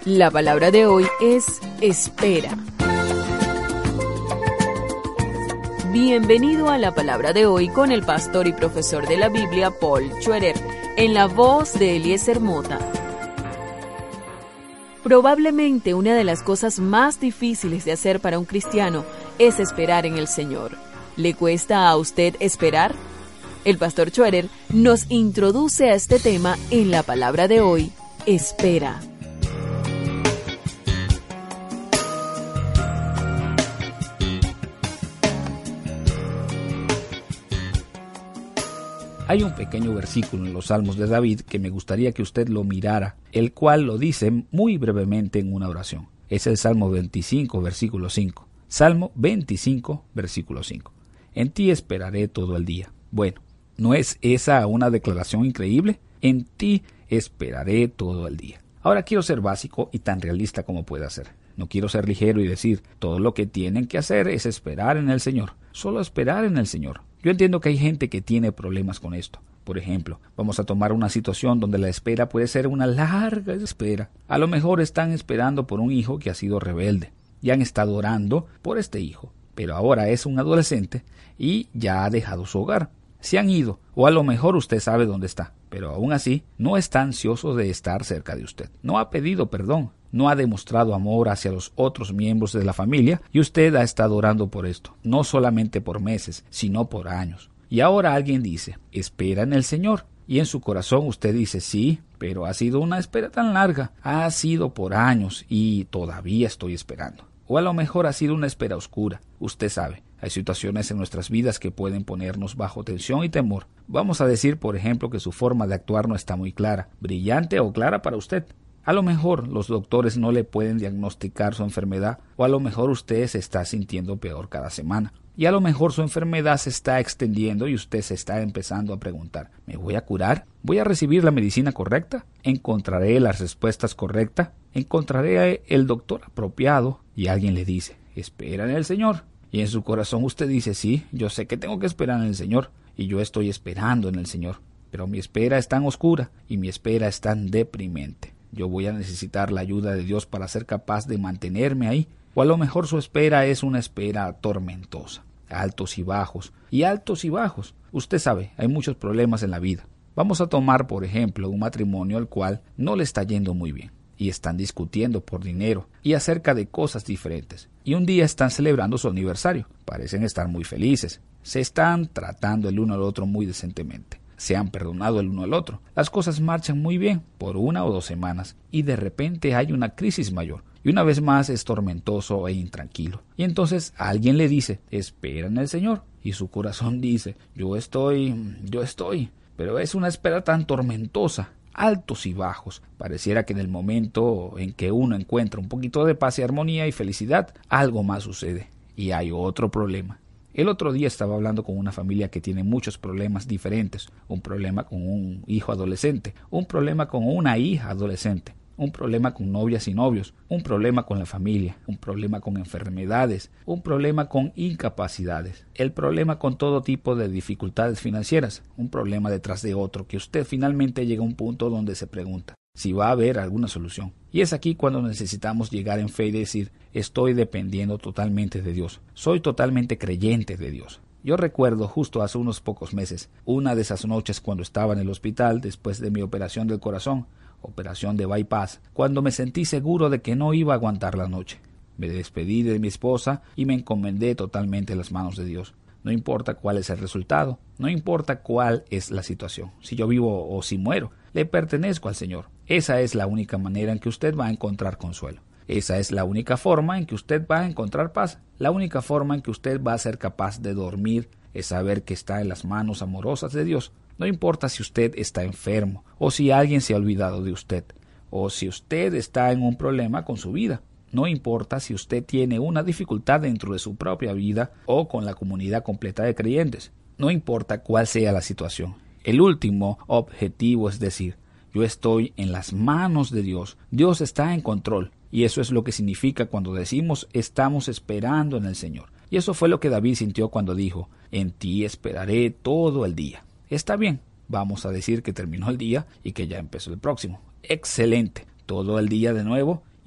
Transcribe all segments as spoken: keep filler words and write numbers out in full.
La palabra de hoy es espera. Bienvenido a la palabra de hoy con el pastor y profesor de la Biblia, Paul Schroeder, en la voz de Eliezer Mota. Probablemente una de las cosas más difíciles de hacer para un cristiano es esperar en el Señor. ¿Le cuesta a usted esperar? El pastor Schroeder nos introduce a este tema en la palabra de hoy, espera. Hay un pequeño versículo en los Salmos de David que me gustaría que usted lo mirara, el cual lo dice muy brevemente en una oración. Es el Salmo veinticinco, versículo cinco. Salmo veinticinco, versículo cinco. En ti esperaré todo el día. Bueno, ¿no es esa una declaración increíble? En ti esperaré todo el día. Ahora quiero ser básico y tan realista como pueda ser. No quiero ser ligero y decir, todo lo que tienen que hacer es esperar en el Señor. Solo esperar en el Señor. Yo entiendo que hay gente que tiene problemas con esto. Por ejemplo, vamos a tomar una situación donde la espera puede ser una larga espera. A lo mejor están esperando por un hijo que ha sido rebelde y han estado orando por este hijo, pero ahora es un adolescente y ya ha dejado su hogar. Se han ido, o a lo mejor usted sabe dónde está, pero aún así no está ansioso de estar cerca de usted. No ha pedido perdón, no ha demostrado amor hacia los otros miembros de la familia y usted ha estado orando por esto, no solamente por meses, sino por años. Y ahora alguien dice, espera en el Señor. Y en su corazón usted dice, sí, pero ha sido una espera tan larga, ha sido por años y todavía estoy esperando. O a lo mejor ha sido una espera oscura, usted sabe. Hay situaciones en nuestras vidas que pueden ponernos bajo tensión y temor. Vamos a decir, por ejemplo, que su forma de actuar no está muy clara, brillante o clara para usted. A lo mejor los doctores no le pueden diagnosticar su enfermedad, o a lo mejor usted se está sintiendo peor cada semana. Y a lo mejor su enfermedad se está extendiendo y usted se está empezando a preguntar, ¿me voy a curar? ¿Voy a recibir la medicina correcta? ¿Encontraré las respuestas correctas? ¿Encontraré el doctor apropiado? Y alguien le dice, espera en el Señor. Y en su corazón usted dice, sí, yo sé que tengo que esperar en el Señor, y yo estoy esperando en el Señor. Pero mi espera es tan oscura y mi espera es tan deprimente. Yo voy a necesitar la ayuda de Dios para ser capaz de mantenerme ahí. O a lo mejor su espera es una espera tormentosa, altos y bajos, y altos y bajos. Usted sabe, hay muchos problemas en la vida. Vamos a tomar, por ejemplo, un matrimonio al cual no le está yendo muy bien, y están discutiendo por dinero y acerca de cosas diferentes. Y un día están celebrando su aniversario. Parecen estar muy felices. Se están tratando el uno al otro muy decentemente. Se han perdonado el uno al otro. Las cosas marchan muy bien por una o dos semanas y de repente hay una crisis mayor. Y una vez más es tormentoso e intranquilo. Y entonces alguien le dice, espera en el Señor. Y su corazón dice, yo estoy, yo estoy. Pero es una espera tan tormentosa, altos y bajos. Pareciera que en el momento en que uno encuentra un poquito de paz y armonía y felicidad, algo más sucede. Y hay otro problema. El otro día estaba hablando con una familia que tiene muchos problemas diferentes. Un problema con un hijo adolescente, un problema con una hija adolescente, un problema con novias y novios, un problema con la familia, un problema con enfermedades, un problema con incapacidades, el problema con todo tipo de dificultades financieras, un problema detrás de otro, que usted finalmente llega a un punto donde se pregunta si va a haber alguna solución. Y es aquí cuando necesitamos llegar en fe y decir, estoy dependiendo totalmente de Dios, soy totalmente creyente de Dios. Yo recuerdo justo hace unos pocos meses, una de esas noches cuando estaba en el hospital después de mi operación del corazón, operación de bypass, cuando me sentí seguro de que no iba a aguantar la noche. Me despedí de mi esposa y me encomendé totalmente en las manos de Dios. No importa cuál es el resultado, no importa cuál es la situación, si yo vivo o si muero, le pertenezco al Señor. Esa es la única manera en que usted va a encontrar consuelo. Esa es la única forma en que usted va a encontrar paz. La única forma en que usted va a ser capaz de dormir es saber que está en las manos amorosas de Dios. No importa si usted está enfermo, o si alguien se ha olvidado de usted, o si usted está en un problema con su vida. No importa si usted tiene una dificultad dentro de su propia vida o con la comunidad completa de creyentes. No importa cuál sea la situación. El último objetivo es decir, yo estoy en las manos de Dios. Dios está en control. Y eso es lo que significa cuando decimos estamos esperando en el Señor. Y eso fue lo que David sintió cuando dijo, en ti esperaré todo el día. Está bien, vamos a decir que terminó el día y que ya empezó el próximo. Excelente, todo el día de nuevo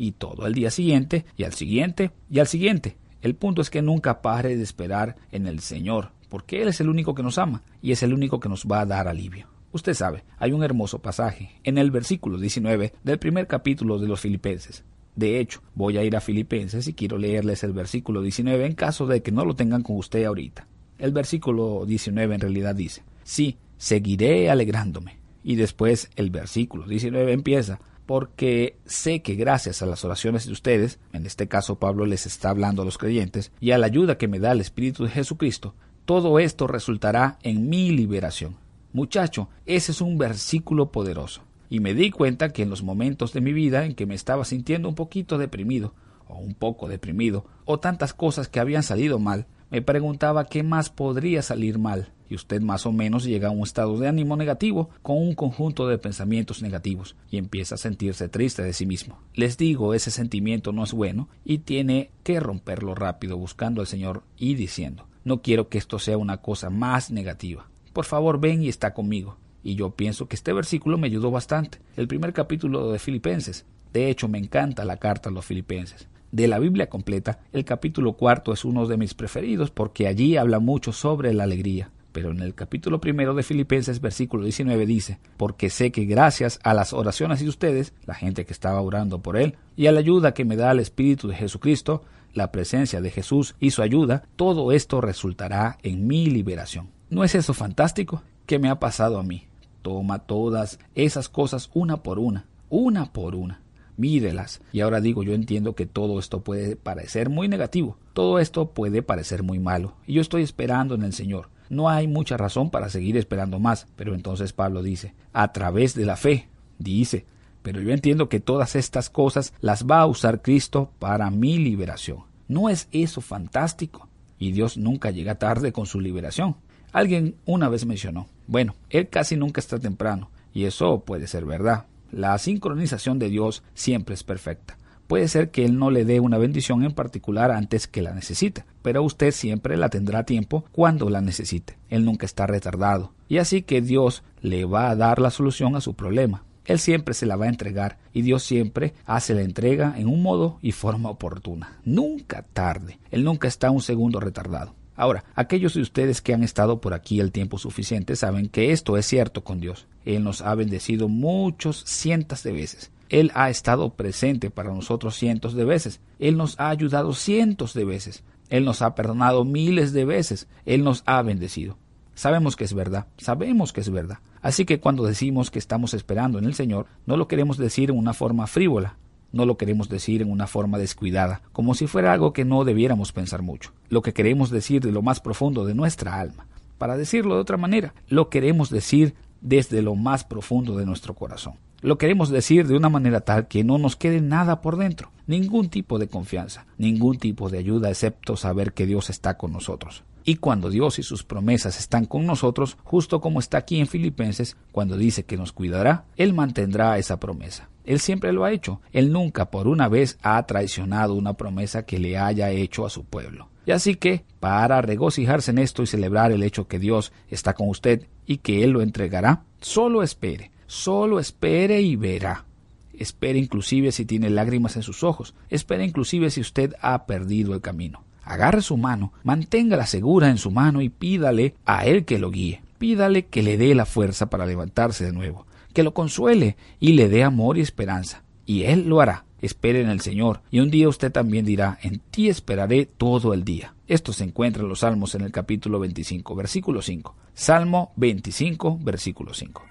y todo al día siguiente, y al siguiente, y al siguiente. El punto es que nunca pare de esperar en el Señor, porque Él es el único que nos ama, y es el único que nos va a dar alivio. Usted sabe, hay un hermoso pasaje en el versículo diecinueve del primer capítulo de los Filipenses. De hecho, voy a ir a Filipenses y quiero leerles el versículo diecinueve en caso de que no lo tengan con usted ahorita. El versículo diecinueve en realidad dice: sí, seguiré alegrándome. Y después el versículo diecinueve empieza: porque sé que gracias a las oraciones de ustedes, en este caso Pablo les está hablando a los creyentes, y a la ayuda que me da el Espíritu de Jesucristo, todo esto resultará en mi liberación. Muchacho, ese es un versículo poderoso. Y me di cuenta que en los momentos de mi vida en que me estaba sintiendo un poquito deprimido, o un poco deprimido, o tantas cosas que habían salido mal, me preguntaba qué más podría salir mal. Y usted más o menos llega a un estado de ánimo negativo con un conjunto de pensamientos negativos y empieza a sentirse triste de sí mismo. Les digo, ese sentimiento no es bueno y tiene que romperlo rápido buscando al Señor y diciendo: no quiero que esto sea una cosa más negativa. Por favor, ven y está conmigo. Y yo pienso que este versículo me ayudó bastante. El primer capítulo de Filipenses. De hecho, me encanta la carta a los Filipenses. De la Biblia completa, el capítulo cuarto es uno de mis preferidos porque allí habla mucho sobre la alegría. Pero en el capítulo primero de Filipenses, versículo diecinueve dice: porque sé que gracias a las oraciones de ustedes, la gente que estaba orando por él, y a la ayuda que me da el Espíritu de Jesucristo, la presencia de Jesús y su ayuda, todo esto resultará en mi liberación. ¿No es eso fantástico? ¿Qué me ha pasado a mí? Toma todas esas cosas una por una, una por una. Mírelas. Y ahora digo, yo entiendo que todo esto puede parecer muy negativo. Todo esto puede parecer muy malo. Y yo estoy esperando en el Señor. No hay mucha razón para seguir esperando más. Pero entonces Pablo dice: a través de la fe, dice. Pero yo entiendo que todas estas cosas las va a usar Cristo para mi liberación. ¿No es eso fantástico? Y Dios nunca llega tarde con su liberación. Alguien una vez mencionó: bueno, Él casi nunca está temprano. Y eso puede ser verdad. La sincronización de Dios siempre es perfecta. Puede ser que Él no le dé una bendición en particular antes que la necesite, pero usted siempre la tendrá a tiempo cuando la necesite. Él nunca está retardado. Y así que Dios le va a dar la solución a su problema. Él siempre se la va a entregar y Dios siempre hace la entrega en un modo y forma oportuna. Nunca tarde. Él nunca está un segundo retardado. Ahora, aquellos de ustedes que han estado por aquí el tiempo suficiente saben que esto es cierto con Dios. Él nos ha bendecido muchos cientos de veces. Él ha estado presente para nosotros cientos de veces. Él nos ha ayudado cientos de veces. Él nos ha perdonado miles de veces. Él nos ha bendecido. Sabemos que es verdad. Sabemos que es verdad. Así que cuando decimos que estamos esperando en el Señor, no lo queremos decir en una forma frívola. No lo queremos decir en una forma descuidada, como si fuera algo que no debiéramos pensar mucho. Lo que queremos decir de lo más profundo de nuestra alma. Para decirlo de otra manera, lo queremos decir desde lo más profundo de nuestro corazón. Lo queremos decir de una manera tal que no nos quede nada por dentro, ningún tipo de confianza, ningún tipo de ayuda excepto saber que Dios está con nosotros. Y cuando Dios y sus promesas están con nosotros, justo como está aquí en Filipenses, cuando dice que nos cuidará, Él mantendrá esa promesa. Él siempre lo ha hecho. Él nunca por una vez ha traicionado una promesa que le haya hecho a su pueblo. Y así que, para regocijarse en esto y celebrar el hecho que Dios está con usted y que Él lo entregará, solo espere, solo espere y verá. Espere inclusive si tiene lágrimas en sus ojos. Espere inclusive si usted ha perdido el camino. Agarre su mano, manténgala segura en su mano y pídale a Él que lo guíe. Pídale que le dé la fuerza para levantarse de nuevo, que lo consuele y le dé amor y esperanza. Y Él lo hará. Espere en el Señor, y un día usted también dirá: en ti esperaré todo el día. Esto se encuentra en los Salmos en el capítulo veinticinco, versículo cinco. Salmo veinticinco, versículo cinco.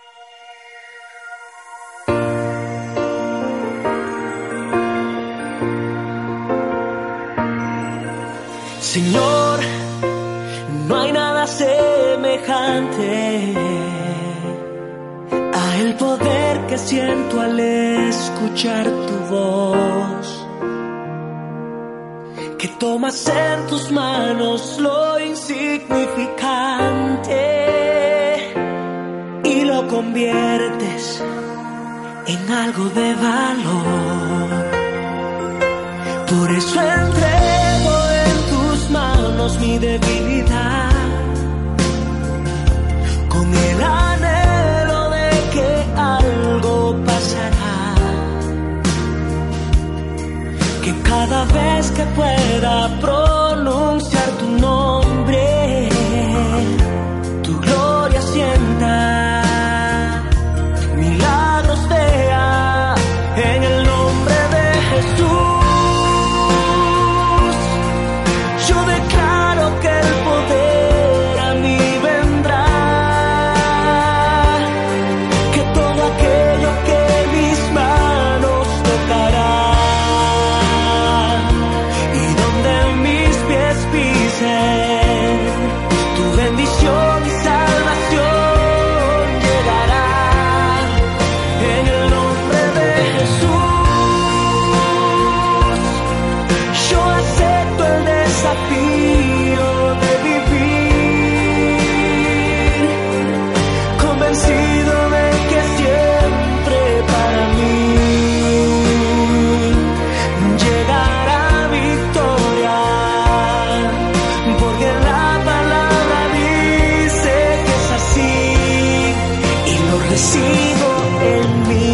Señor, no hay nada semejante a el poder que siento al escuchar tu voz, que tomas en tus manos lo insignificante y lo conviertes en algo de valor. Por eso entrego en tus manos mi debilidad, con el anhelo de que algo pasará vez que pueda pronunciar tu nombre, tu gloria sienta, milagros vea en el nombre de Jesús. Yo declaro que el poder a mí vendrá, que todo aquello que mis manos tocarán y donde mis pies pisen, tu bendición y salvación llegará en el nombre de Jesús. Yo acepto el desafío de vivir, convencido de que siempre para mí llegará victoria, porque la palabra dice que es así y lo recibo en mí.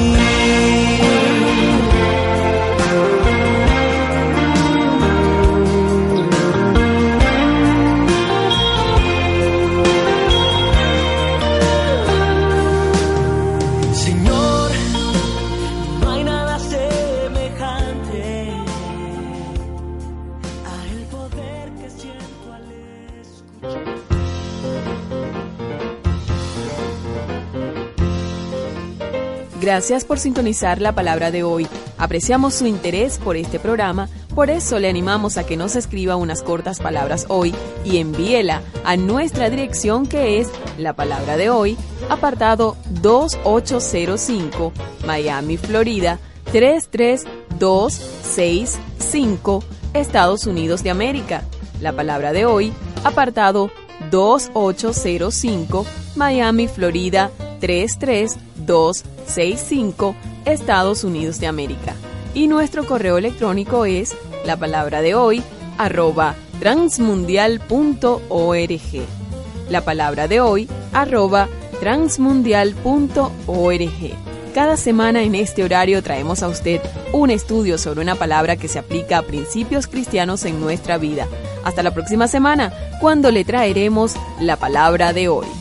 Señor, no hay nada semejante a el poder que siento al escuchar. Gracias por sintonizar la palabra de hoy. Apreciamos su interés por este programa, por eso le animamos a que nos escriba unas cortas palabras hoy y envíela a nuestra dirección, que es La Palabra de Hoy, apartado dos ocho cero cinco, Miami, Florida tres tres dos seis cinco, Estados Unidos de América. La Palabra de Hoy, apartado dos ocho cero cinco, Miami, Florida tres tres dos seis cinco, Estados Unidos de América. Y nuestro correo electrónico es la palabra de hoy arroba transmundial punto org. La palabra de hoy arroba transmundial punto org. Cada semana en este horario traemos a usted un estudio sobre una palabra que se aplica a principios cristianos en nuestra vida. Hasta la próxima semana, cuando le traeremos la palabra de hoy.